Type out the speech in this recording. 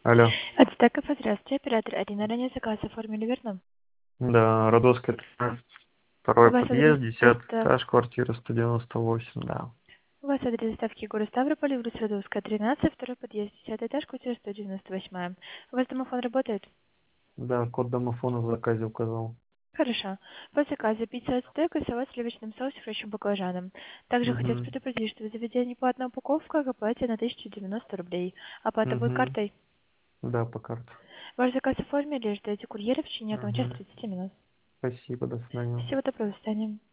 Алло. От Стеков, здравствуйте, оператор Арина. Ранее заказ оформили, верно? Да, Родовская 13, У второй вас адрес подъезд, 10 этаж, доставки... квартира 198, да. У вас адрес доставки город Ставрополь, улица Родовская, 13, второй подъезд, 10 этаж, квартира 198. У вас домофон работает? Да, код домофона в заказе указал. Хорошо. По заказу пицца от стека, салат в сливочном соусе, фрещим баклажаном. Также хотелось Угу, предупредить, что вы заведение платная упаковка, оплате на 1090 рублей. Оплата будет угу, картой. да, по карте. Ваш заказ оформили, ждете курьера в течение 1 часа Угу. 30 минут. Спасибо, до свидания. Всего доброго, до свидания.